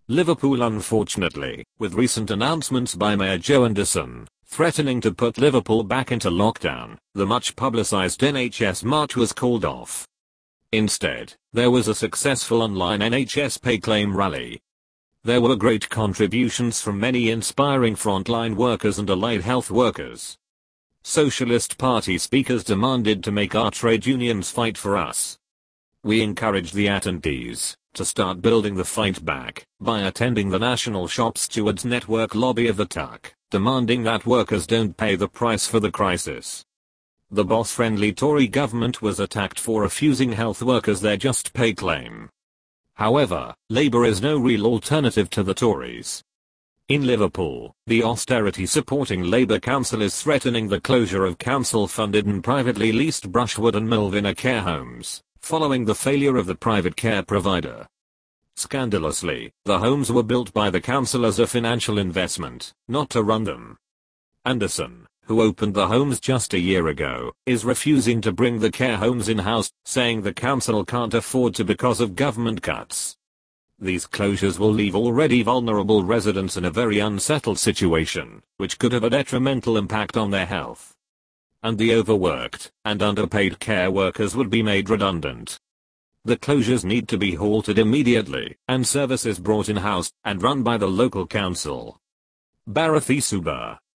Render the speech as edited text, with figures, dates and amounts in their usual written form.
Liverpool unfortunately, with recent announcements by Mayor Joe Anderson, threatening to put Liverpool back into lockdown, the much publicised NHS March was called off. Instead, there was a successful online NHS Pay Claim rally. There were great contributions from many inspiring frontline workers and allied health workers. Socialist Party speakers demanded to make our trade unions fight for us. We encouraged the attendees to start building the fight back by attending the National Shop Stewards Network lobby of the TUC, demanding that workers don't pay the price for the crisis. The boss-friendly Tory government was attacked for refusing health workers their just pay claim. However, Labour is no real alternative to the Tories. In Liverpool, the austerity-supporting Labour council is threatening the closure of council-funded and privately leased Brushwood and Millvina care homes, following the failure of the private care provider. Scandalously, the homes were built by the council as a financial investment, not to run them. Anderson, who opened the homes just a year ago, is refusing to bring the care homes in-house, saying the council can't afford to because of government cuts. These closures will leave already vulnerable residents in a very unsettled situation, which could have a detrimental impact on their health. And the overworked and underpaid care workers would be made redundant. The closures need to be halted immediately, and services brought in-house and run by the local council. Bharathi Subba